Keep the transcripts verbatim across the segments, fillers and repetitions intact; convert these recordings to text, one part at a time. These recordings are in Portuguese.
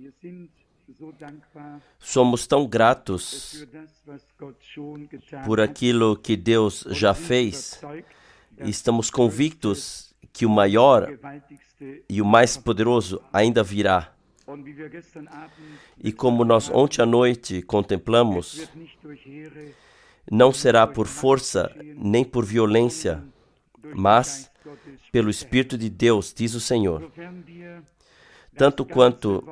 Somos tão gratos por aquilo que Deus já fez e estamos convictos que o maior e o mais poderoso ainda virá. E como nós ontem à noite contemplamos, não será por força nem por violência, mas pelo Espírito de Deus, diz o Senhor. Tanto quanto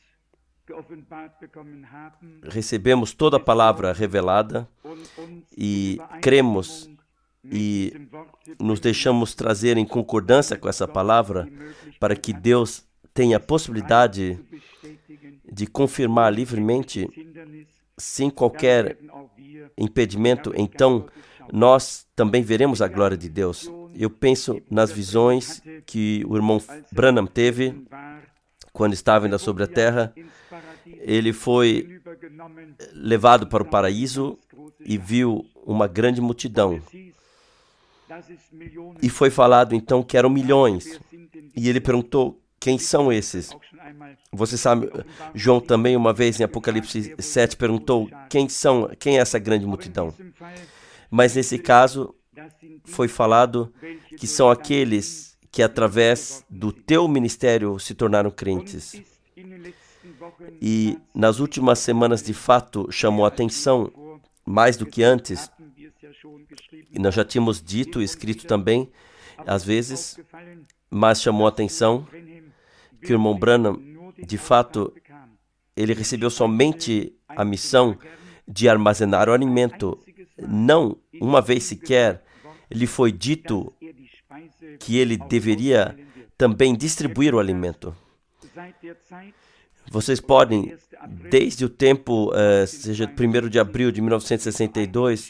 recebemos toda a palavra revelada e cremos e nos deixamos trazer em concordância com essa palavra para que Deus tenha a possibilidade de confirmar livremente, sem qualquer impedimento, então nós também veremos a glória de Deus. Eu penso nas visões que o irmão Branham teve quando estava ainda sobre a terra. Ele foi levado para o paraíso e viu uma grande multidão. E foi falado então que eram milhões. E ele perguntou, quem são esses? Você sabe, João também uma vez em Apocalipse sete perguntou, quem são, quem é essa grande multidão? Mas nesse caso foi falado que são aqueles que através do teu ministério se tornaram crentes. E nas últimas semanas, de fato, chamou a atenção, mais do que antes, e nós já tínhamos dito e escrito também, às vezes, mas chamou a atenção que o irmão Branham, de fato, ele recebeu somente a missão de armazenar o alimento. Não, uma vez sequer, lhe foi dito que ele deveria também distribuir o alimento. Vocês podem, desde o tempo, uh, seja primeiro de abril de mil novecentos e sessenta e dois,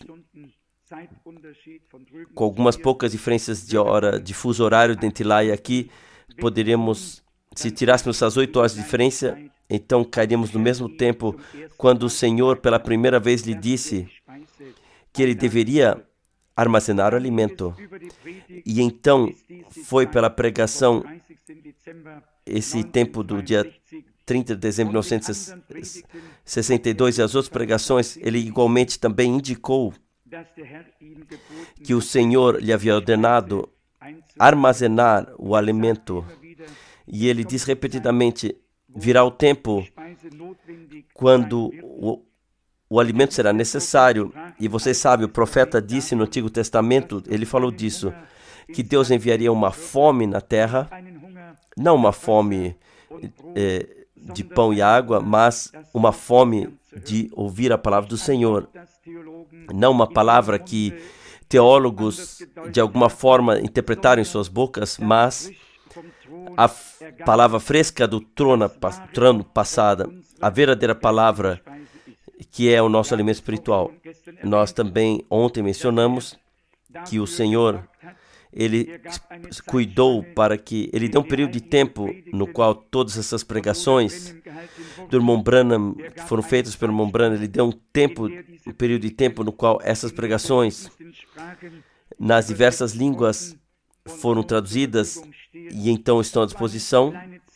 com algumas poucas diferenças de hora, de fuso horário entre lá e aqui, poderíamos, se tirássemos essas oito horas de diferença, então cairíamos no mesmo tempo quando o Senhor pela primeira vez lhe disse que ele deveria armazenar o alimento. E então foi pela pregação, esse tempo do dia trinta de dezembro de mil novecentos e sessenta e dois e as outras pregações, ele igualmente também indicou que o Senhor lhe havia ordenado armazenar o alimento. E ele diz repetidamente, virá o tempo quando o, o alimento será necessário. E você sabe, o profeta disse no Antigo Testamento, ele falou disso, que Deus enviaria uma fome na terra, não uma fome é, de pão e água, mas uma fome de ouvir a palavra do Senhor. Não uma palavra que teólogos de alguma forma interpretaram em suas bocas, mas a palavra fresca do trono, trono passada, a verdadeira palavra que é o nosso alimento espiritual. Nós também ontem mencionamos que o Senhor, ele cuidou para que, ele deu um período de tempo no qual todas essas pregações do irmão Branham, que foram feitas pelo irmão Branham, ele deu um tempo, um período de tempo no qual essas pregações nas diversas línguas foram traduzidas e então estão à disposição.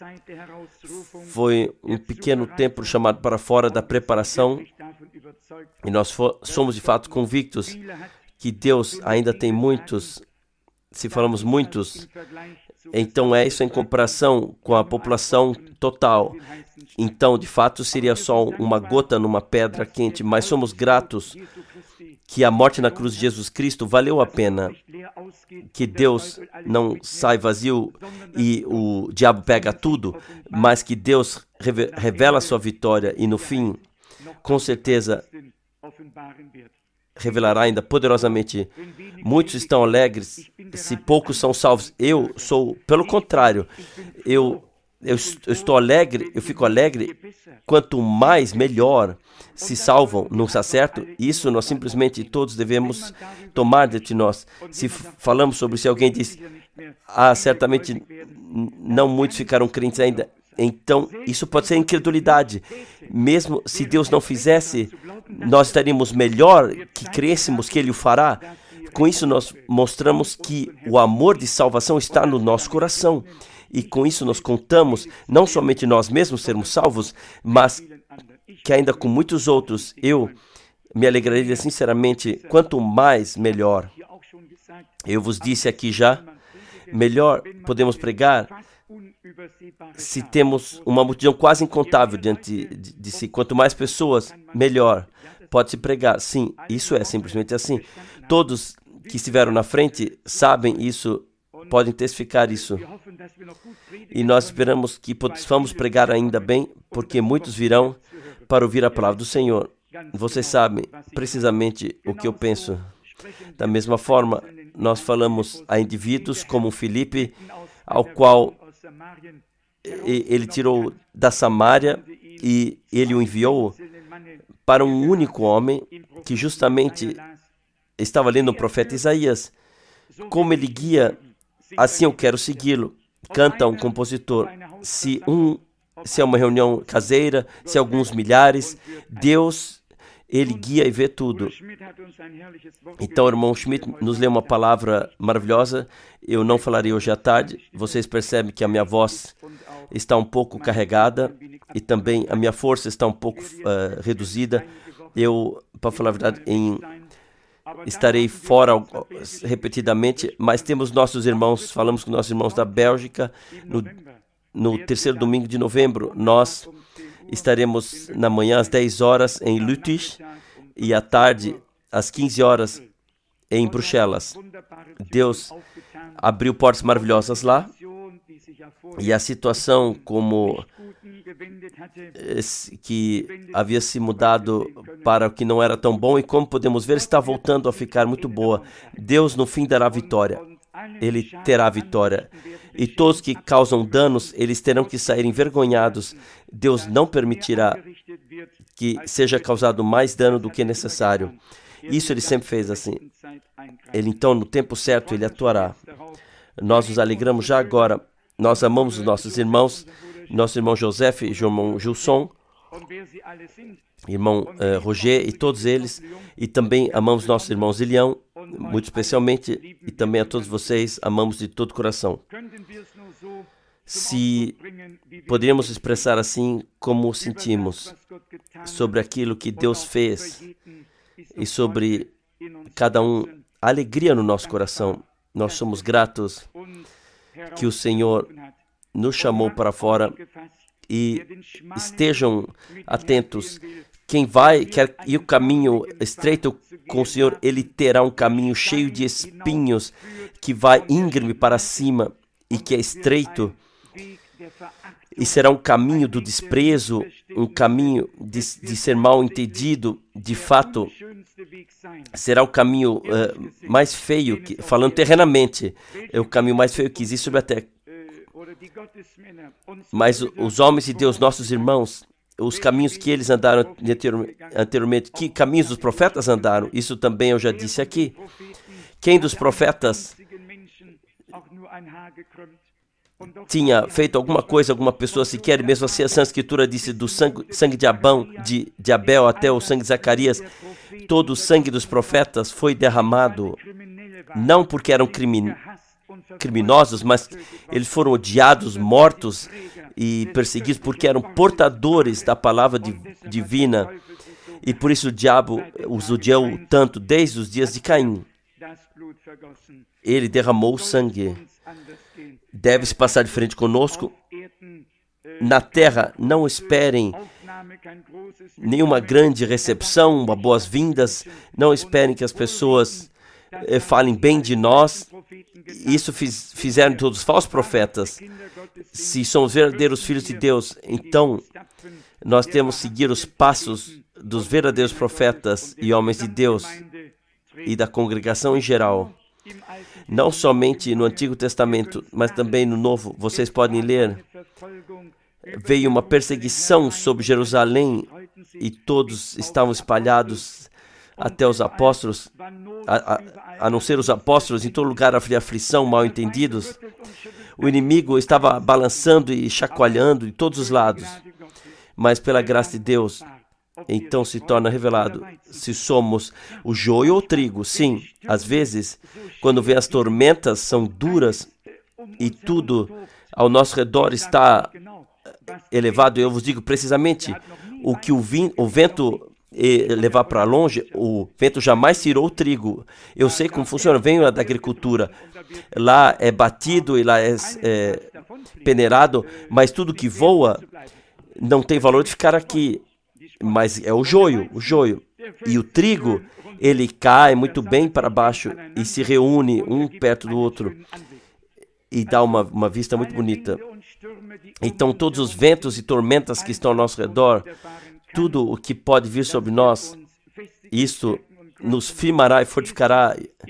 Foi um pequeno tempo chamado para fora da preparação e nós somos de fato convictos que Deus ainda tem muitos. Se falamos muitos, então é isso em comparação com a população total. Então, de fato, seria só uma gota numa pedra quente, mas somos gratos que a morte na cruz de Jesus Cristo valeu a pena, que Deus não sai vazio e o diabo pega tudo, mas que Deus revela a sua vitória e no fim, com certeza, revelará ainda poderosamente. Muitos estão alegres, se poucos são salvos. Eu sou, pelo contrário, eu, eu, eu estou alegre, eu fico alegre, quanto mais, melhor se salvam, não está certo? Isso nós simplesmente todos devemos tomar de nós. Se falamos sobre se alguém diz, ah, certamente não muitos ficaram crentes ainda, então isso pode ser incredulidade. Mesmo se Deus não fizesse, nós estaríamos melhor que crêssemos que Ele o fará. Com isso nós mostramos que o amor de salvação está no nosso coração. e com isso nós contamos, não somente nós mesmos sermos salvos, mas que ainda com muitos outros, eu me alegraria sinceramente, quanto mais, melhor. Eu vos disse aqui já, melhor podemos pregar se temos uma multidão quase incontável diante de, de si. Quanto mais pessoas, melhor. Pode-se pregar. Sim, isso é simplesmente assim. Todos que estiveram na frente sabem isso, podem testificar isso. E nós esperamos que possamos pregar ainda bem, porque muitos virão para ouvir a palavra do Senhor. Vocês sabem precisamente o que eu penso. Da mesma forma, nós falamos a indivíduos como Filipe, ao qual ele tirou da Samaria e ele o enviou para um único homem que justamente estava lendo o profeta Isaías. Como ele guia, assim eu quero segui-lo. Canta um compositor. Se, um, se é uma reunião caseira, se é alguns milhares, Deus, ele guia e vê tudo. Então, o irmão Schmidt nos lê uma palavra maravilhosa. Eu não falarei hoje à tarde. Vocês percebem que a minha voz está um pouco carregada e também a minha força está um pouco uh, reduzida. Eu, para falar a verdade, em, estarei fora repetidamente, mas temos nossos irmãos, falamos com nossos irmãos da Bélgica. No, no terceiro domingo de novembro, nós estaremos na manhã às dez horas em Lüttich e à tarde às quinze horas em Bruxelas. Deus abriu portas maravilhosas lá e a situação como que havia se mudado para o que não era tão bom e como podemos ver está voltando a ficar muito boa. Deus no fim dará vitória. Ele terá vitória. E todos que causam danos, eles terão que sair envergonhados. Deus não permitirá que seja causado mais dano do que necessário. Isso ele sempre fez assim. Ele então, no tempo certo, ele atuará. Nós nos alegramos já agora. Nós amamos os nossos irmãos, nosso irmão José e irmão Gilson, irmão uh, Roger e todos eles. E também amamos nossos irmãos Ilião, muito especialmente, e também a todos vocês, amamos de todo o coração. Se poderíamos expressar assim como sentimos sobre aquilo que Deus fez e sobre cada um, a alegria no nosso coração. Nós somos gratos que o Senhor nos chamou para fora e estejam atentos. Quem vai, quer ir o caminho estreito com o Senhor, ele terá um caminho cheio de espinhos que vai íngreme para cima e que é estreito. E será um caminho do desprezo, um caminho de, de ser mal entendido. De fato, será o caminho uh, mais feio, que, falando terrenamente, é o caminho mais feio que existe sobre a terra. Mas os homens de Deus, nossos irmãos, os caminhos que eles andaram anteriormente, que caminhos os profetas andaram, isso também eu já disse aqui. Quem dos profetas tinha feito alguma coisa, alguma pessoa sequer, mesmo assim a Santa Escritura disse do sangue, sangue de Abão, de, de Abel até o sangue de Zacarias, todo o sangue dos profetas foi derramado, não porque eram crimin, criminosos, mas eles foram odiados, mortos e perseguidos porque eram portadores da palavra di, divina, e por isso o diabo os odiou tanto desde os dias de Caim. Ele derramou o sangue. Deve-se passar de frente conosco. Na terra, não esperem nenhuma grande recepção, uma boas-vindas. Não esperem que as pessoas eh, falem bem de nós. Isso fiz, fizeram todos os falsos profetas. Se somos verdadeiros filhos de Deus, então nós temos que seguir os passos dos verdadeiros profetas e homens de Deus e da congregação em geral. Não somente no Antigo Testamento, mas também no Novo. Vocês podem ler. Veio uma perseguição sobre Jerusalém e todos estavam espalhados até os apóstolos, a, a, a não ser os apóstolos, em todo lugar havia aflição, mal entendidos. O inimigo estava balançando e chacoalhando de todos os lados. Mas pela graça de Deus, então se torna revelado se somos o joio ou o trigo. Sim, às vezes, quando vem as tormentas, são duras e tudo ao nosso redor está elevado. Eu vos digo precisamente o que o, vin, o vento levar para longe, o vento jamais tirou o trigo. Eu sei como funciona, venho lá da agricultura. Lá é batido e lá é, é peneirado, mas tudo que voa não tem valor de ficar aqui. Mas é o joio, o joio. E o trigo, ele cai muito bem para baixo e se reúne um perto do outro e dá uma, uma vista muito bonita. Então todos os ventos e tormentas que estão ao nosso redor, tudo o que pode vir sobre nós, isso nos firmará e fortificará.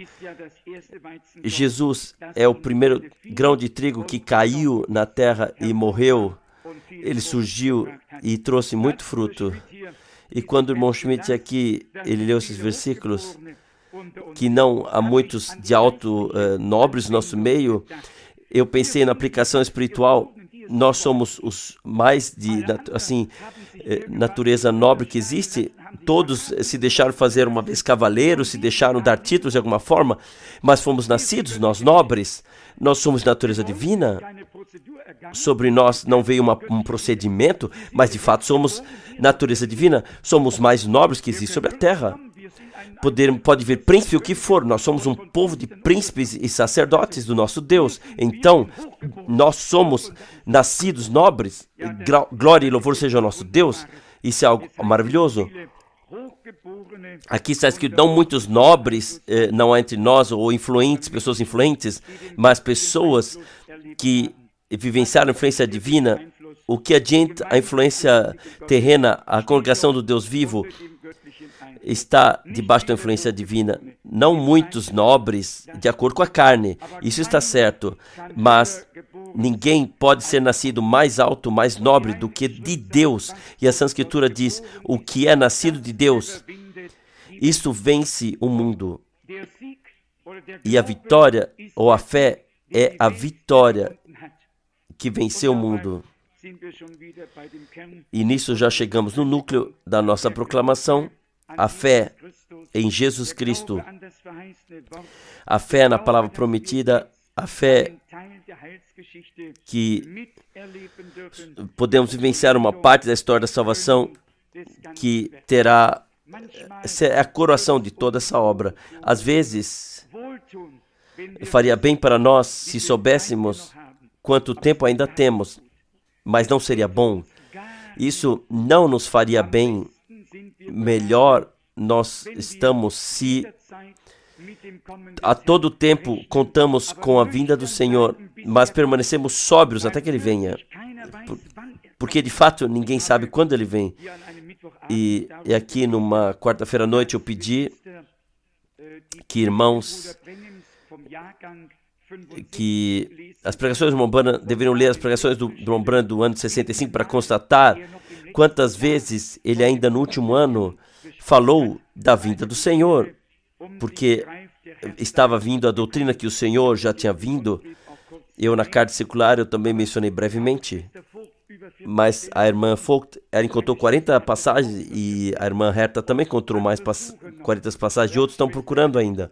Jesus é o primeiro grão de trigo que caiu na terra e morreu. Ele surgiu e trouxe muito fruto. E quando o irmão Schmidt aqui, ele leu esses versículos, que não há muitos de alto uh, nobres no nosso meio, eu pensei na aplicação espiritual. Nós somos os mais de, assim, natureza nobre que existe. Todos se deixaram fazer uma vez cavaleiros, se deixaram dar títulos de alguma forma, mas fomos nascidos, nós nobres. Nós somos de natureza divina. Sobre nós não veio uma, um procedimento, mas de fato somos natureza divina. Somos mais nobres que existe sobre a terra. Poder, pode vir príncipe o que for, nós somos um povo de príncipes e sacerdotes do nosso Deus. Então, nós somos nascidos nobres. Glória e louvor seja ao nosso Deus. Isso é algo maravilhoso. Aqui está escrito, não muitos nobres, eh, não há entre nós, ou influentes, pessoas influentes, mas pessoas que vivenciaram a influência divina. O que adianta a influência terrena? A congregação do Deus vivo está debaixo da influência divina. Não muitos nobres, de acordo com a carne. Isso está certo. Mas ninguém pode ser nascido mais alto, mais nobre do que de Deus. E a Santa Escritura diz, o que é nascido de Deus, isso vence o mundo. E a vitória, ou a fé, é a vitória que venceu o mundo. E nisso já chegamos no núcleo da nossa proclamação. A fé em Jesus Cristo, a fé na palavra prometida, a fé que podemos vivenciar uma parte da história da salvação que terá é a coroação de toda essa obra. Às vezes, faria bem para nós se soubéssemos quanto tempo ainda temos, mas não seria bom. Isso não nos faria bem. Melhor nós estamos se a todo tempo contamos com a vinda do Senhor, mas permanecemos sóbrios até que Ele venha. Porque de fato ninguém sabe quando Ele vem. E, e aqui numa quarta-feira à noite eu pedi que irmãos, que as pregações do Mombana deveriam ler as pregações do, do Mombana do ano de sessenta e cinco para constatar quantas vezes ele ainda no último ano falou da vinda do Senhor, porque estava vindo a doutrina que o Senhor já tinha vindo. Eu na carta circular eu também mencionei brevemente, mas a irmã Vogt, ela encontrou quarenta passagens e a irmã Herta também encontrou mais pass- quarenta passagens e outros estão procurando ainda.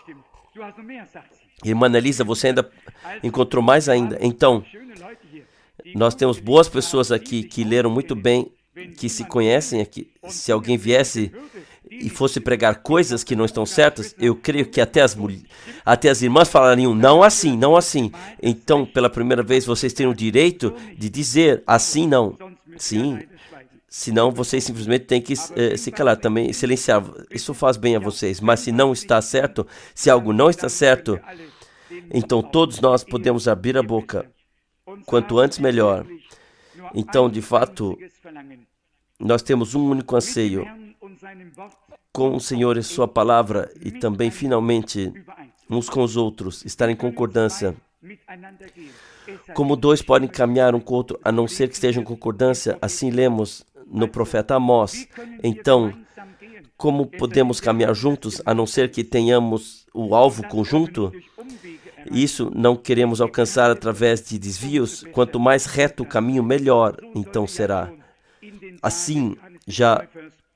Irmã Elisa, você ainda encontrou mais ainda. Então, nós temos boas pessoas aqui que leram muito bem, que se conhecem aqui. Se alguém viesse e fosse pregar coisas que não estão certas, eu creio que até as, até as irmãs falariam, não assim, não assim. Então, pela primeira vez, vocês têm o direito de dizer assim não. Sim, senão vocês simplesmente têm que eh, se calar também, silenciar. Isso faz bem a vocês. Mas se não está certo, se algo não está certo, então todos nós podemos abrir a boca. Quanto antes, melhor. Então, de fato, nós temos um único anseio com o Senhor e Sua palavra e também, finalmente, uns com os outros, estar em concordância. Como dois podem caminhar um com o outro, a não ser que estejam em concordância, assim lemos no profeta Amós. Então, como podemos caminhar juntos, a não ser que tenhamos o alvo conjunto? Isso não queremos alcançar através de desvios. Quanto mais reto o caminho, melhor então será. Assim, já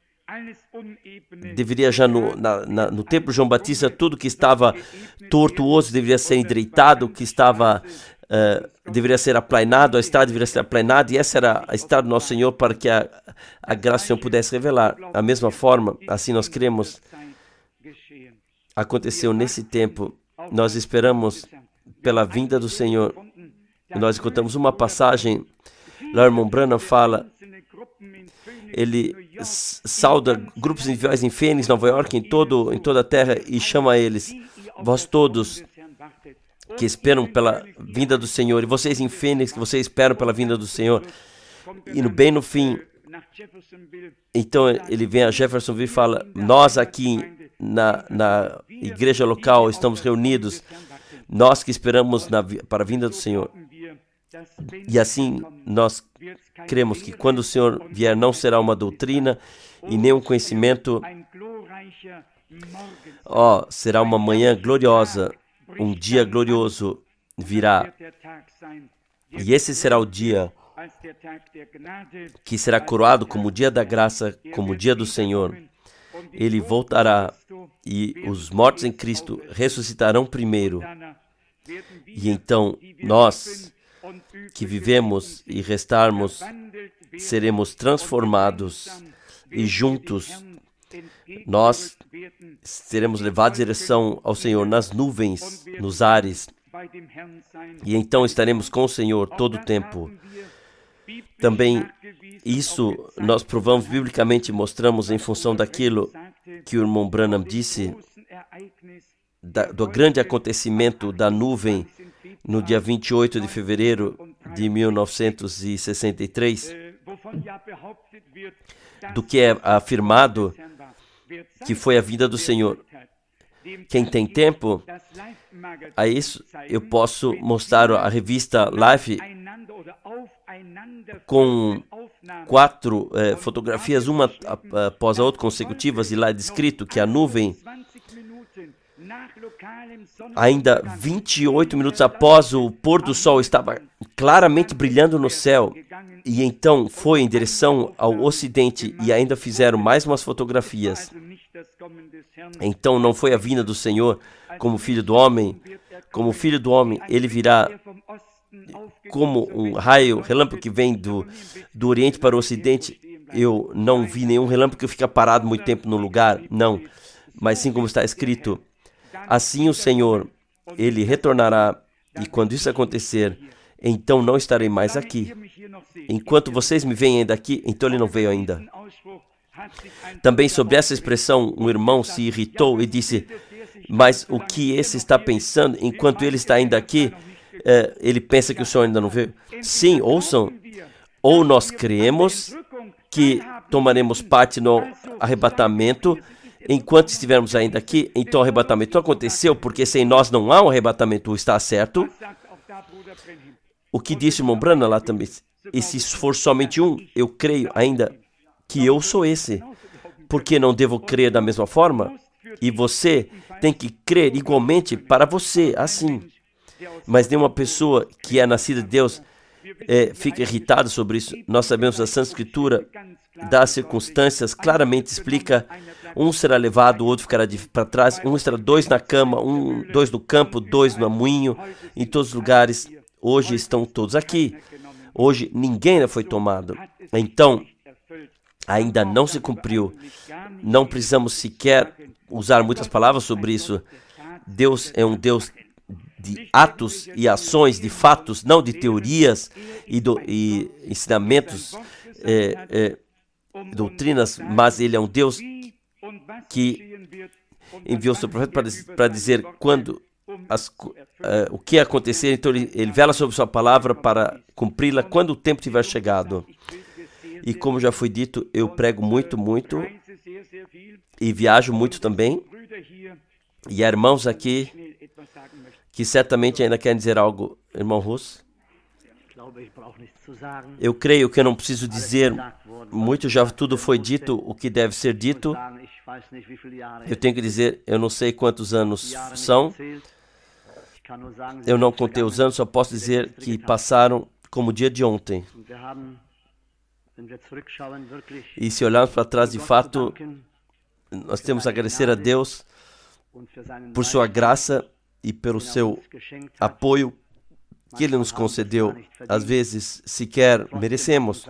deveria já no, na, na, no tempo de João Batista, tudo que estava tortuoso deveria ser endireitado, que estava uh, deveria ser aplanado, a estrada deveria ser aplanada, e essa era a estrada do nosso Senhor para que a, a graça do Senhor pudesse revelar. Da mesma forma, assim nós cremos, aconteceu nesse tempo. Nós esperamos pela vinda do Senhor. Nós encontramos uma passagem, lá o irmão Branham fala, ele sauda grupos individuais em Phoenix, Nova York, em, todo, em toda a terra, e chama eles, vós todos que esperam pela vinda do Senhor, e vocês em Phoenix, que vocês esperam pela vinda do Senhor, e no, bem no fim, então ele vem a Jeffersonville e fala, nós aqui na, na igreja local estamos reunidos, nós que esperamos na, para a vinda do Senhor. E assim nós cremos que quando o Senhor vier não será uma doutrina e nem um conhecimento, ó, oh, será uma manhã gloriosa, um dia glorioso virá. E esse será o dia que será coroado como o dia da graça, como o dia do Senhor. Ele voltará e os mortos em Cristo ressuscitarão primeiro. E então nós que vivemos e restarmos, seremos transformados e juntos nós seremos levados em direção ao Senhor nas nuvens, nos ares, e então estaremos com o Senhor todo o tempo. Também isso nós provamos biblicamente, mostramos em função daquilo que o irmão Branham disse, da, do grande acontecimento da nuvem no dia vinte e oito de fevereiro de mil novecentos e sessenta e três, do que é afirmado que foi a vinda do Senhor. Quem tem tempo, a isso eu posso mostrar a revista Life com quatro eh, fotografias, uma após a outra consecutivas, e lá é descrito que a nuvem, ainda vinte e oito minutos após o pôr do sol, estava claramente brilhando no céu, e então foi em direção ao ocidente, e ainda fizeram mais umas fotografias. Então não foi a vinda do Senhor como filho do homem, como filho do homem, ele virá como um raio, relâmpago que vem do, do oriente para o ocidente. Eu não vi nenhum relâmpago que fica parado muito tempo no lugar, não, mas sim como está escrito, assim o Senhor, ele retornará, e quando isso acontecer, então não estarei mais aqui. Enquanto vocês me veem ainda aqui, então ele não veio ainda. Também sobre essa expressão, um irmão se irritou e disse, mas o que esse está pensando, enquanto ele está ainda aqui, é, ele pensa que o Senhor ainda não veio? Sim, ouçam, ou nós cremos que tomaremos parte no arrebatamento, enquanto estivermos ainda aqui, então o arrebatamento aconteceu, porque sem nós não há um arrebatamento, está certo? O que disse o irmão Branham lá também, e se for somente um, eu creio ainda que eu sou esse, porque não devo crer da mesma forma? E você tem que crer igualmente para você, assim. Mas nenhuma pessoa que é nascida de Deus é, fica irritada sobre isso. Nós sabemos que a Santa Escritura, das circunstâncias, claramente explica, um será levado, o outro ficará para trás, um estará dois na cama, um, dois no campo, dois no moinho, em todos os lugares. Hoje estão todos aqui. Hoje ninguém ainda foi tomado. Então, ainda não se cumpriu. Não precisamos sequer usar muitas palavras sobre isso. Deus é um Deus de atos e ações, de fatos, não de teorias e, do, e ensinamentos, é, é, doutrinas, mas Ele é um Deus que enviou seu profeta para dizer quando as, uh, o que acontecer, então ele, ele vela sobre sua palavra para cumpri-la quando o tempo tiver chegado. E como já foi dito, eu prego muito, muito e viajo muito também. E há irmãos aqui que certamente ainda querem dizer algo. Irmão Russo? Eu creio que eu não preciso dizer muito, já tudo foi dito o que deve ser dito. Eu tenho que dizer, eu não sei quantos anos são. Eu não contei os anos, só posso dizer que passaram como o dia de ontem. E se olharmos para trás, de fato, nós temos a agradecer a Deus por sua graça e pelo seu apoio que Ele nos concedeu, às vezes sequer merecemos.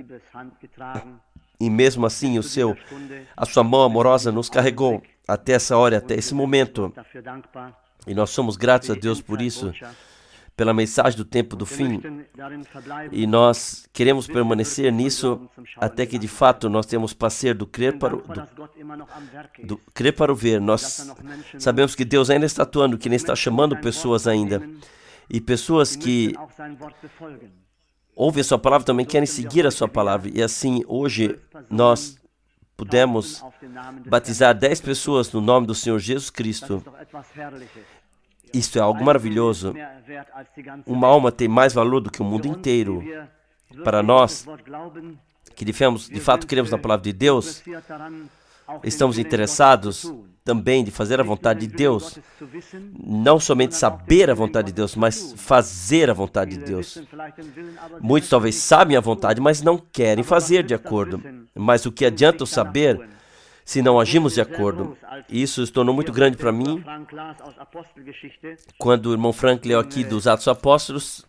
E mesmo assim, o seu, a sua mão amorosa nos carregou até essa hora, até esse momento. E nós somos gratos a Deus por isso, pela mensagem do tempo do fim. E nós queremos permanecer nisso até que, de fato, nós temos passeio do crer para o, do, do crer para o ver. Nós sabemos que Deus ainda está atuando, que Ele está chamando pessoas ainda. E pessoas que ouvem a sua palavra também querem seguir a sua palavra. E assim, hoje, nós pudemos batizar dez pessoas no nome do Senhor Jesus Cristo. Isto é algo maravilhoso. Uma alma tem mais valor do que o mundo inteiro. Para nós, que de fato queremos na palavra de Deus, estamos interessados também de fazer a vontade de Deus. Não somente saber a vontade de Deus, mas fazer a vontade de Deus. Muitos talvez sabem a vontade, mas não querem fazer de acordo. Mas o que adianta o saber se não agimos de acordo? Isso se tornou muito grande para mim quando o irmão Frank leu aqui dos Atos dos Apóstolos,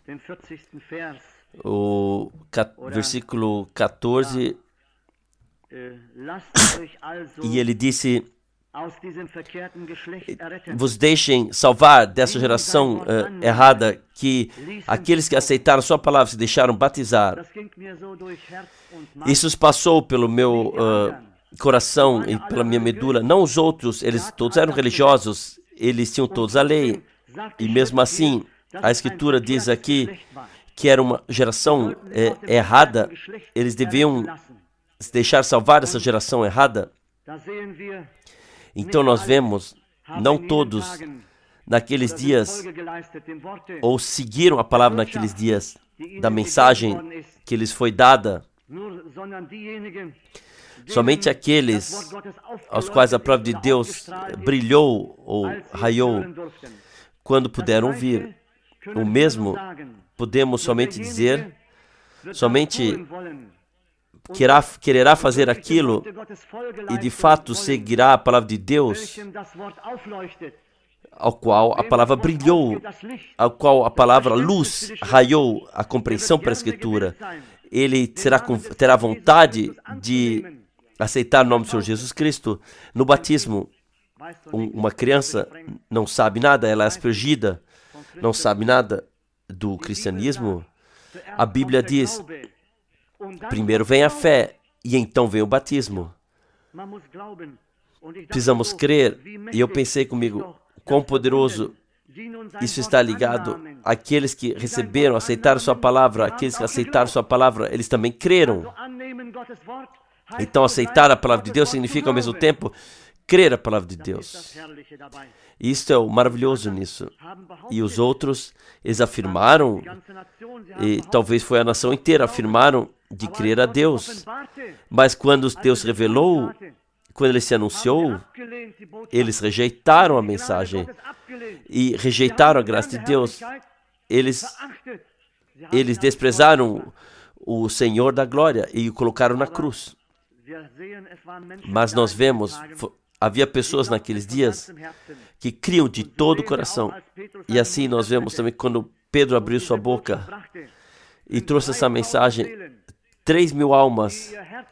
o versículo catorze, e ele disse: vos deixem salvar dessa geração uh, errada, que aqueles que aceitaram sua palavra se deixaram batizar. Isso passou pelo meu uh, coração e pela minha medula. Não os outros, eles todos eram religiosos, eles tinham todos a lei, e mesmo assim a Escritura diz aqui que era uma geração é, errada. Eles deviam se deixar salvar dessa geração errada. Então nós vemos, não todos naqueles dias, ou seguiram a palavra naqueles dias da mensagem que lhes foi dada. Somente aqueles aos quais a palavra de Deus brilhou ou raiou, quando puderam ouvir. O mesmo podemos somente dizer, somente querá, quererá fazer aquilo e de fato seguirá a palavra de Deus, ao qual a palavra brilhou, ao qual a palavra luz raiou a compreensão para a Escritura. Ele será, terá vontade de aceitar o nome do Senhor Jesus Cristo. No batismo, um, uma criança não sabe nada, ela é aspergida, não sabe nada do cristianismo. A Bíblia diz: primeiro vem a fé e então vem o batismo. Precisamos crer. E eu pensei comigo, quão poderoso isso está ligado àqueles que receberam, aceitaram sua palavra. Aqueles que aceitaram sua palavra, eles também creram. Então aceitar a palavra de Deus significa ao mesmo tempo crer a palavra de Deus. Isto é o maravilhoso nisso. E os outros, eles afirmaram, e talvez foi a nação inteira, afirmaram de crer a Deus. Mas quando Deus revelou, quando Ele se anunciou, eles rejeitaram a mensagem e rejeitaram a graça de Deus. Eles, eles desprezaram o Senhor da glória e o colocaram na cruz. Mas nós vemos, havia pessoas naqueles dias que criam de todo o coração. E assim nós vemos também quando Pedro abriu sua boca e trouxe essa mensagem, três mil almas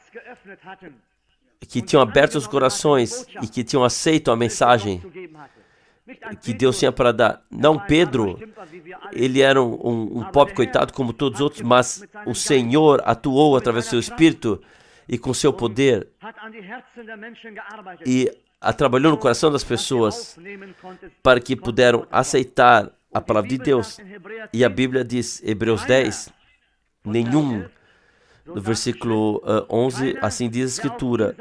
que tinham aberto os corações e que tinham aceito a mensagem que Deus tinha para dar. Não Pedro, ele era um, um, um pobre coitado como todos os outros, mas o Senhor atuou através do seu Espírito e com seu poder e a, trabalhou no coração das pessoas para que puderam aceitar a palavra de Deus. E a Bíblia diz, Hebreus dez, nenhum, no versículo uh, onze, assim diz a Escritura,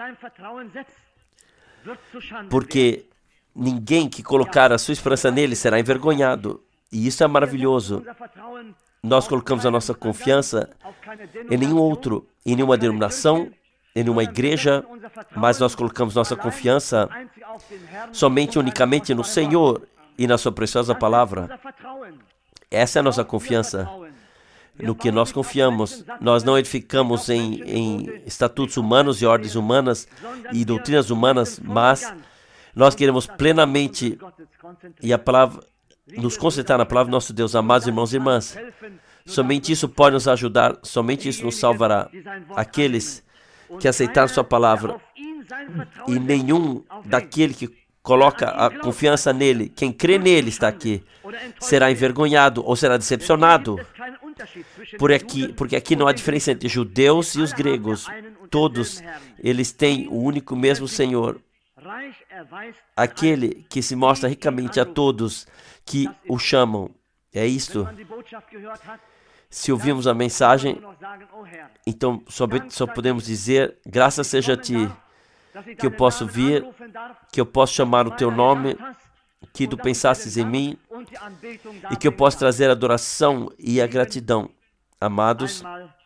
porque ninguém que colocar a sua esperança nele será envergonhado. E isso é maravilhoso. Nós colocamos a nossa confiança em nenhum outro, em nenhuma denominação, em nenhuma igreja, mas nós colocamos nossa confiança somente, unicamente no Senhor e na sua preciosa palavra. Essa é a nossa confiança, no que nós confiamos. Nós não edificamos em, em estatutos humanos e ordens humanas e doutrinas humanas, mas nós queremos plenamente, e a palavra nos concentrar na palavra do nosso Deus. Amados irmãos e irmãs, somente isso pode nos ajudar, somente isso nos salvará. Aqueles que aceitaram sua palavra, e nenhum daquele que coloca a confiança nele, quem crê nele está aqui, será envergonhado ou será decepcionado. Por aqui, porque aqui não há diferença entre judeus e os gregos. Todos eles têm o único mesmo Senhor. Aquele que se mostra ricamente a todos que o chamam. É isto. Se ouvimos a mensagem, então só, só podemos dizer, graças seja a Ti, que eu posso vir, que eu posso chamar o Teu nome, que Tu pensasses em mim, e que eu posso trazer a adoração e a gratidão. Amados,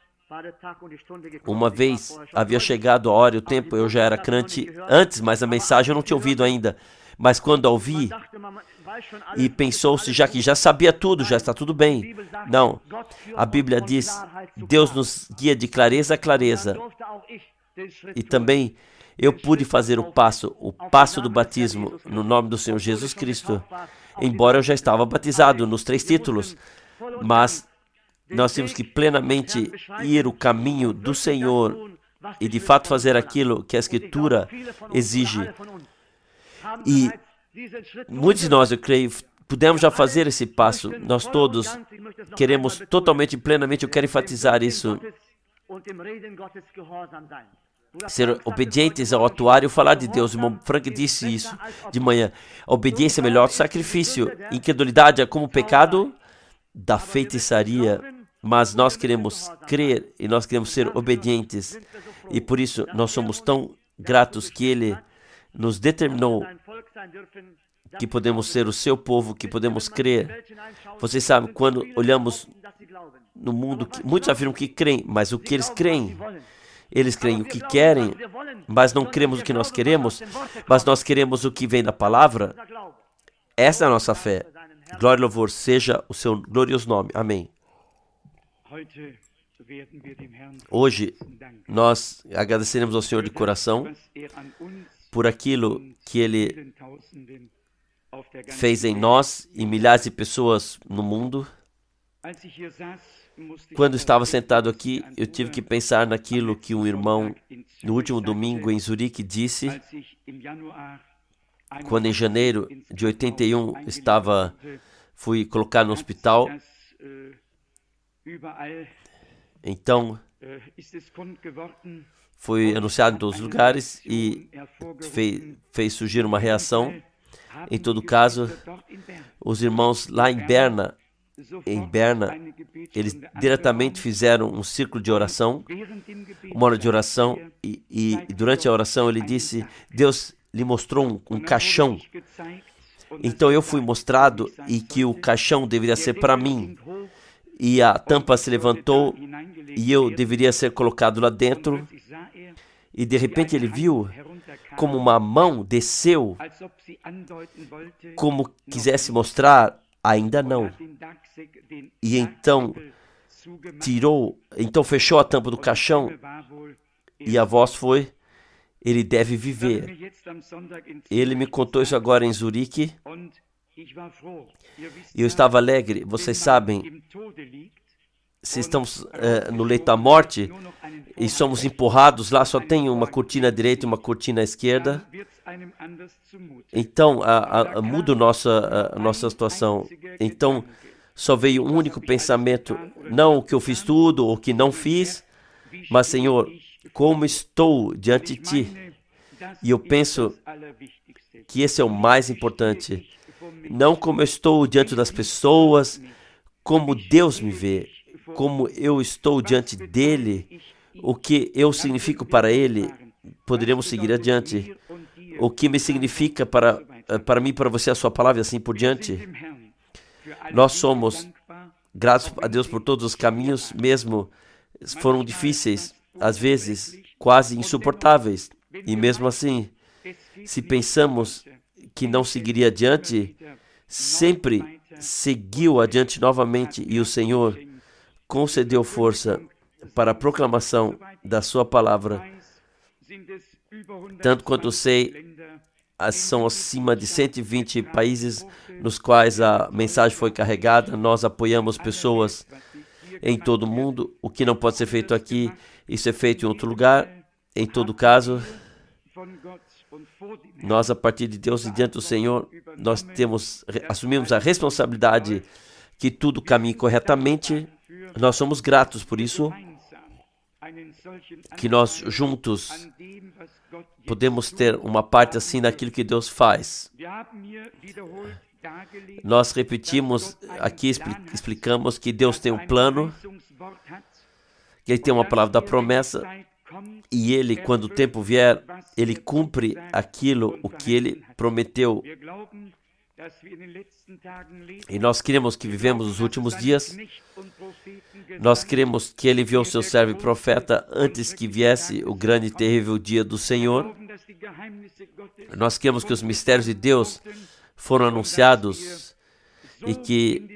uma vez havia chegado a hora e o tempo, eu já era crente antes, mas a mensagem eu não tinha ouvido ainda. Mas quando a ouvi, e pensou-se já que já sabia tudo, já está tudo bem. Não, a Bíblia diz, Deus nos guia de clareza a clareza. E também eu pude fazer o passo, o passo do batismo no nome do Senhor Jesus Cristo. Embora eu já estava batizado nos três títulos, mas nós temos que plenamente ir o caminho do Senhor e de fato fazer aquilo que a Escritura exige. E muitos de nós, eu creio, pudemos já fazer esse passo. Nós todos queremos totalmente e plenamente, eu quero enfatizar isso, ser obedientes ao atuar e ao falar de Deus. O irmão Frank disse isso de manhã. A obediência é melhor do sacrifício. Incredulidade é como o pecado da feitiçaria. Mas nós queremos crer e nós queremos ser obedientes. E por isso nós somos tão gratos que Ele nos determinou que podemos ser o seu povo, que podemos crer. Vocês sabem, quando olhamos no mundo, que muitos afirmam que creem, mas o que eles creem? Eles creem o que querem, mas não cremos o que nós queremos, mas nós queremos o que vem da palavra. Essa é a nossa fé. Glória e louvor seja o seu glorioso nome. Amém. Hoje nós agradeceremos ao Senhor de coração por aquilo que Ele fez em nós e milhares de pessoas no mundo. Quando estava sentado aqui, eu tive que pensar naquilo que um irmão no último domingo em Zurique disse, quando em janeiro de oitenta e um estava, fui colocado no hospital. Então, foi anunciado em todos os lugares e fez, fez surgir uma reação. Em todo caso, os irmãos lá em Berna, em Berna, eles diretamente fizeram um círculo de oração, uma hora de oração, e, e durante a oração ele disse, Deus lhe mostrou um, um caixão. Então eu fui mostrado e que o caixão deveria ser para mim. E a tampa se levantou e eu deveria ser colocado lá dentro. E de repente ele viu como uma mão desceu, como quisesse mostrar, ainda não. E então tirou, então fechou a tampa do caixão e a voz foi, ele deve viver. Ele me contou isso agora em Zurique. E eu estava alegre. Vocês sabem, se estamos uh, no leito da morte e somos empurrados, lá só tem uma cortina à direita e uma cortina à esquerda. Então, a, a, a muda a nossa, a nossa situação. Então, só veio um único pensamento, não que eu fiz tudo ou que não fiz, mas, Senhor, como estou diante de Ti. E eu penso que esse é o mais importante. Não como eu estou diante das pessoas, como Deus me vê, como eu estou diante dEle, o que eu significo para Ele, poderemos seguir adiante. O que me significa para, para mim, para você, a sua palavra e assim por diante. Nós somos gratos a Deus por todos os caminhos, mesmo foram difíceis, às vezes quase insuportáveis. E mesmo assim, se pensamos que não seguiria adiante, sempre seguiu adiante novamente e o Senhor concedeu força para a proclamação da sua palavra. Tanto quanto sei, são acima de cento e vinte países nos quais a mensagem foi carregada. Nós apoiamos pessoas em todo o mundo. O que não pode ser feito aqui, isso é feito em outro lugar. Em todo caso, nós, a partir de Deus e diante do Senhor, nós temos, assumimos a responsabilidade que tudo caminhe corretamente. Nós somos gratos por isso, que nós juntos podemos ter uma parte assim naquilo que Deus faz. Nós repetimos aqui, explicamos que Deus tem um plano, que Ele tem uma palavra da promessa, e Ele, quando o tempo vier, Ele cumpre aquilo, o que Ele prometeu. E nós cremos que vivemos os últimos dias. Nós cremos que Ele enviou seu servo e profeta antes que viesse o grande e terrível dia do Senhor. Nós cremos que os mistérios de Deus foram anunciados e que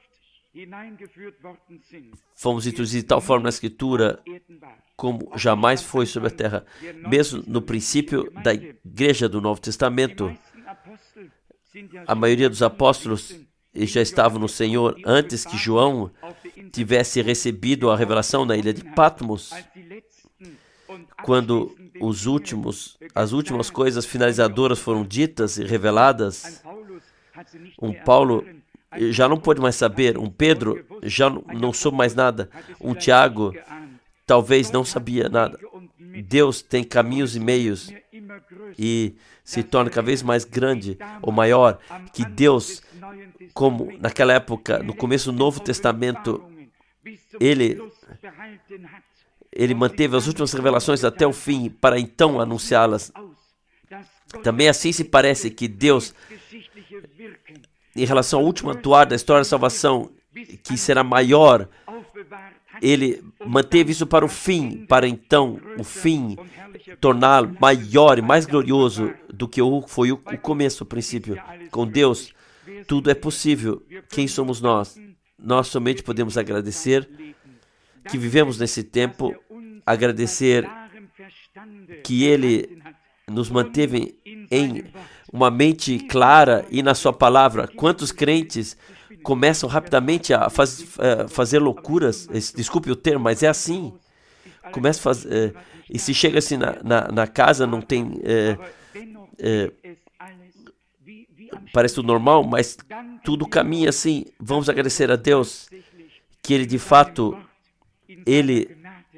fomos introduzidos de tal forma na Escritura como jamais foi sobre a terra. Mesmo no princípio da igreja do Novo Testamento, a maioria dos apóstolos já estavam no Senhor antes que João tivesse recebido a revelação na ilha de Patmos. Quando os últimos, as últimas coisas finalizadoras foram ditas e reveladas, um Paulo já não pôde mais saber, um Pedro já não soube mais nada, um Tiago talvez não sabia nada. Deus tem caminhos e meios e se torna cada vez mais grande ou maior, que Deus, como naquela época, no começo do Novo Testamento, Ele, ele manteve as últimas revelações até o fim, para então anunciá-las. Também assim se parece que Deus, em relação ao último atuar da história da salvação, que será maior, Ele manteve isso para o fim, para então o fim torná-lo maior e mais glorioso do que foi o começo, o princípio. Com Deus, tudo é possível. Quem somos nós? Nós somente podemos agradecer que vivemos nesse tempo, agradecer que Ele nos manteve em uma mente clara e na sua palavra. Quantos crentes começam rapidamente a faz, uh, fazer loucuras, desculpe o termo, mas é assim, começa a fazer, uh, e se chega assim na, na, na casa, não tem, uh, uh, parece tudo normal, mas tudo caminha assim. Vamos agradecer a Deus, que Ele de fato, Ele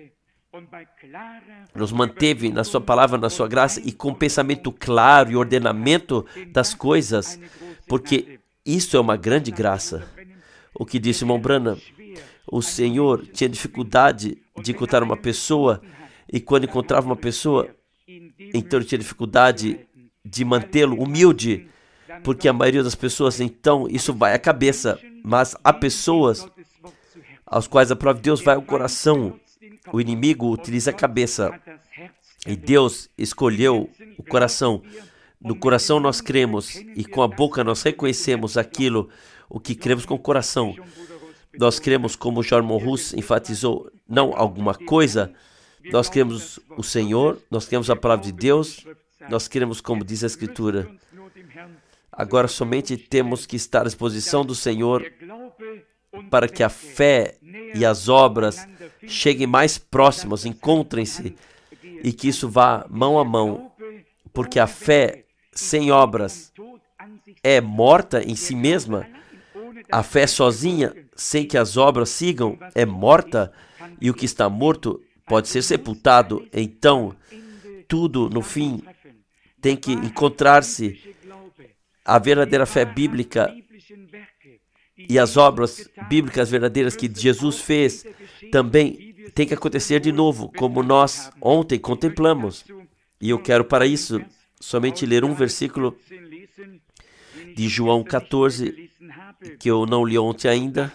nos manteve na sua palavra, na sua graça, e com pensamento claro e ordenamento das coisas, porque isso é uma grande graça. O que disse o irmão Branham, o Senhor tinha dificuldade de encontrar uma pessoa, e quando encontrava uma pessoa, então ele tinha dificuldade de mantê-lo humilde, porque a maioria das pessoas, então, isso vai à cabeça, mas há pessoas aos quais a prova de Deus vai ao coração. O inimigo utiliza a cabeça, e Deus escolheu o coração. No coração nós cremos, e com a boca nós reconhecemos aquilo, o que cremos com o coração. Nós cremos, como Jorman Rus enfatizou, não alguma coisa. Nós cremos o Senhor, nós cremos a palavra de Deus, nós cremos como diz a Escritura. Agora somente temos que estar à disposição do Senhor para que a fé e as obras cheguem mais próximas, encontrem-se, e que isso vá mão a mão, porque a fé sem obras é morta em si mesma. A fé sozinha, sem que as obras sigam, é morta, e o que está morto pode ser sepultado. Então, tudo no fim tem que encontrar-se. A verdadeira fé bíblica e as obras bíblicas verdadeiras que Jesus fez também tem que acontecer de novo, como nós ontem contemplamos. E eu quero para isso somente ler um versículo de João catorze, que eu não li ontem ainda.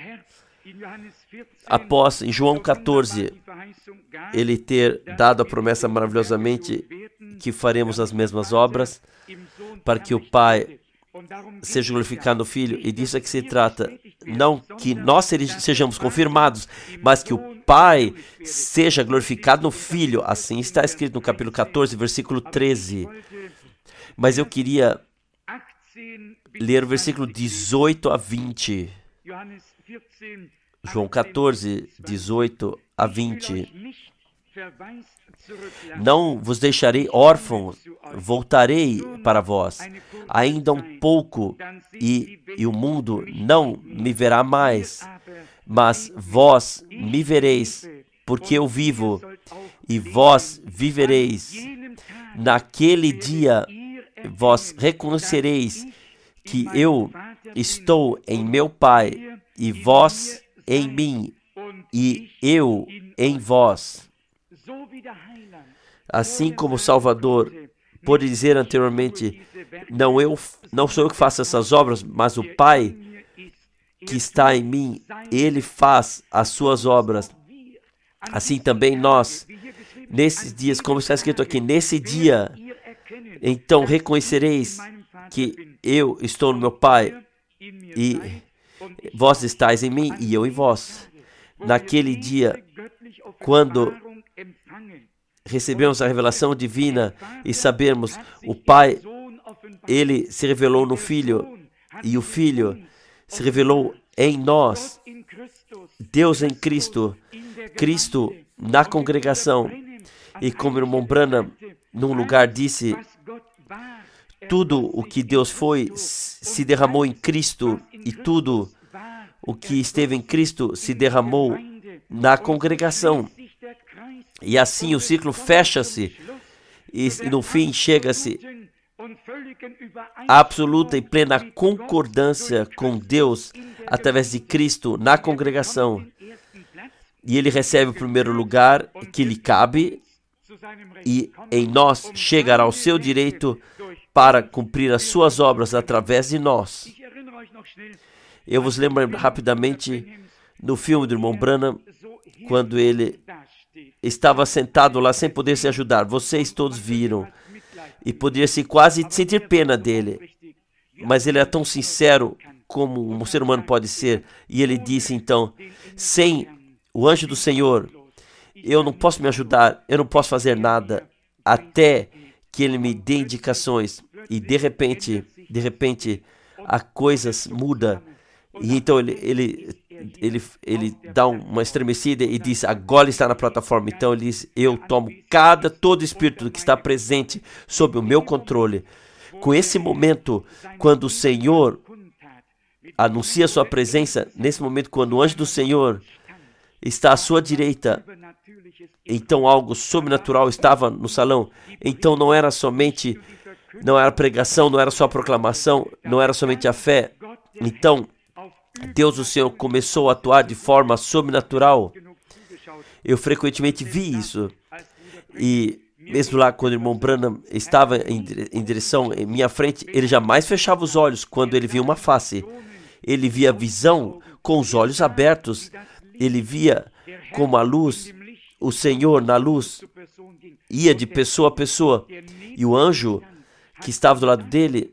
Após, em João catorze, ele ter dado a promessa maravillosamente que faremos as mesmas obras, para que o Pai seja glorificado no Filho, e disso é que se trata, não que nós sejamos confirmados, mas que o Pai seja glorificado no Filho. Assim está escrito no capítulo catorze, versículo treze. Mas eu queria ler o versículo dezoito a vinte. João quatorze, dezoito a vinte. Não vos deixarei órfãos, voltarei para vós. Ainda um pouco, e, e o mundo não me verá mais. Mas vós me vereis, porque eu vivo, e vós vivereis. Naquele dia, vós reconhecereis que eu estou em meu Pai, e vós em mim, e eu em vós. Assim como o Salvador pôde dizer anteriormente, não, eu, não sou eu que faço essas obras, mas o Pai que está em mim, Ele faz as suas obras. Assim também nós, nesses dias, como está escrito aqui, nesse dia, então reconhecereis que eu estou no meu Pai, e vós estáis em mim, e eu em vós. Naquele dia, quando recebemos a revelação divina e sabemos o Pai, Ele se revelou no Filho, e o Filho se revelou em nós. Deus em Cristo, Cristo na congregação. E como o irmão Branham, num lugar, disse, tudo o que Deus foi se derramou em Cristo, e tudo o que esteve em Cristo se derramou na congregação. E assim o ciclo fecha-se, e, e no fim chega-se a absoluta e plena concordância com Deus através de Cristo na congregação. E Ele recebe o primeiro lugar que lhe cabe, e em nós chegará ao seu direito para cumprir as suas obras através de nós. Eu vos lembro rapidamente no filme do irmão Branham, quando ele estava sentado lá sem poder se ajudar. Vocês todos viram, e poderia-se quase sentir pena dele, mas ele é tão sincero como um ser humano pode ser. E ele disse então, sem o anjo do Senhor, eu não posso me ajudar, eu não posso fazer nada, até que ele me dê indicações. E de repente, de repente, a coisa muda. E então ele, ele, ele, ele dá uma estremecida e diz, agora está na plataforma. Então ele diz, eu tomo cada, todo espírito que está presente sob o meu controle. Com esse momento, quando o Senhor anuncia a sua presença, nesse momento, quando o anjo do Senhor está à sua direita, então algo sobrenatural estava no salão. Então não era somente, não era pregação, não era só proclamação, não era somente a fé. Então Deus, o Senhor, começou a atuar de forma sobrenatural. Eu frequentemente vi isso. E mesmo lá, quando o irmão Branham estava em, em direção em minha frente, ele jamais fechava os olhos quando ele via uma face. Ele via visão com os olhos abertos. Ele via como a luz, o Senhor na luz, ia de pessoa a pessoa. E o anjo que estava do lado dele,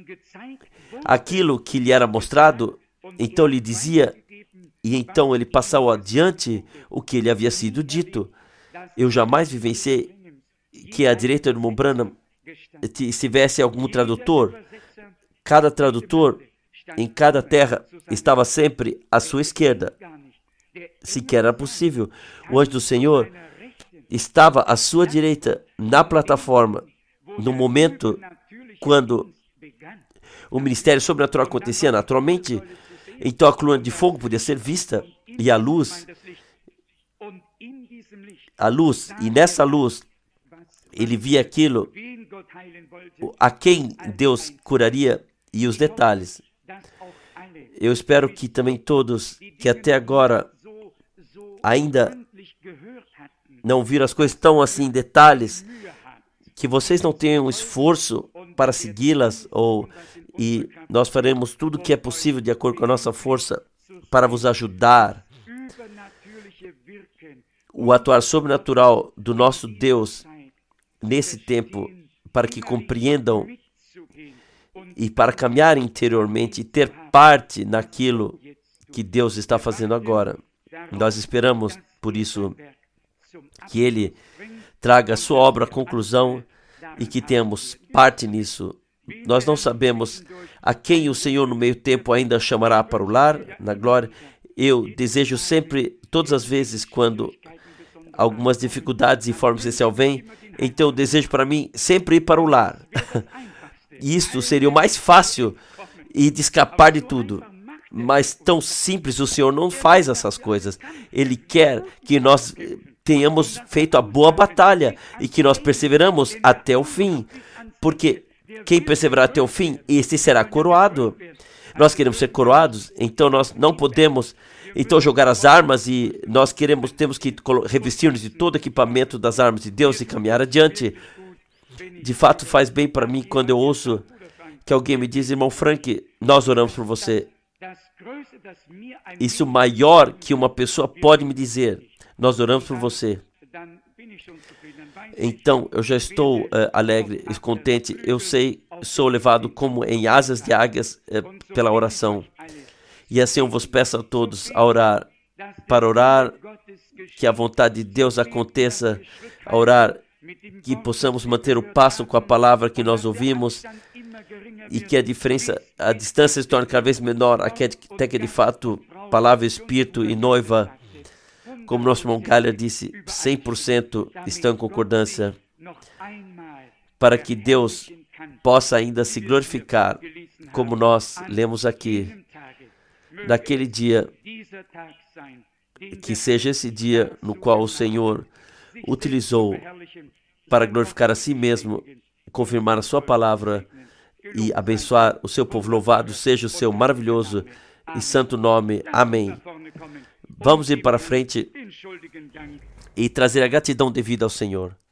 aquilo que lhe era mostrado, então lhe dizia, e então ele passou adiante o que lhe havia sido dito. Eu jamais vivenciei que à direita do irmão Branham estivesse algum tradutor. Cada tradutor em cada terra estava sempre à sua esquerda, sequer era possível. O anjo do Senhor estava à sua direita na plataforma, no momento quando o ministério sobrenatural acontecia naturalmente. Então a coluna de fogo podia ser vista, e a luz, a luz, e nessa luz, ele via aquilo, a quem Deus curaria, e os detalhes. Eu espero que também todos que até agora ainda não viram as coisas tão assim em detalhes, que vocês não tenham esforço para segui-las, ou e nós faremos tudo o que é possível de acordo com a nossa força para vos ajudar. O atuar sobrenatural do nosso Deus nesse tempo, para que compreendam e para caminhar interiormente e ter parte naquilo que Deus está fazendo agora. Nós esperamos, por isso, que Ele traga a sua obra à conclusão e que temos parte nisso. Nós não sabemos a quem o Senhor no meio tempo ainda chamará para o lar, na glória. Eu desejo sempre, todas as vezes, quando algumas dificuldades em forma essencial vêm, então eu desejo para mim sempre ir para o lar. Isso seria o mais fácil e de escapar de tudo. Mas tão simples, o Senhor não faz essas coisas. Ele quer que nós tenhamos feito a boa batalha e que nós perseveramos até o fim. Porque quem perseverar até o fim, esse será coroado. Nós queremos ser coroados, então nós não podemos então jogar as armas e nós queremos, temos que revestir-nos de todo o equipamento das armas de Deus e caminhar adiante. De fato, faz bem para mim quando eu ouço que alguém me diz: irmão Frank, nós oramos por você. Isso maior que uma pessoa pode me dizer: nós oramos por você. Então, eu já estou uh, alegre e contente. Eu sei, sou levado como em asas de águias uh, pela oração. E assim eu vos peço a todos a orar, para orar, que a vontade de Deus aconteça, a orar, que possamos manter o passo com a palavra que nós ouvimos e que a diferença, a distância se torne cada vez menor, até que de fato palavra, espírito e noiva, como nosso irmão Galler disse, cem por cento estão em concordância, para que Deus possa ainda se glorificar, como nós lemos aqui, naquele dia, que seja esse dia no qual o Senhor utilizou para glorificar a si mesmo, confirmar a sua palavra e abençoar o seu povo. Louvado seja o seu maravilhoso e santo nome. Amém. Vamos ir para frente e trazer a gratidão devida ao Senhor.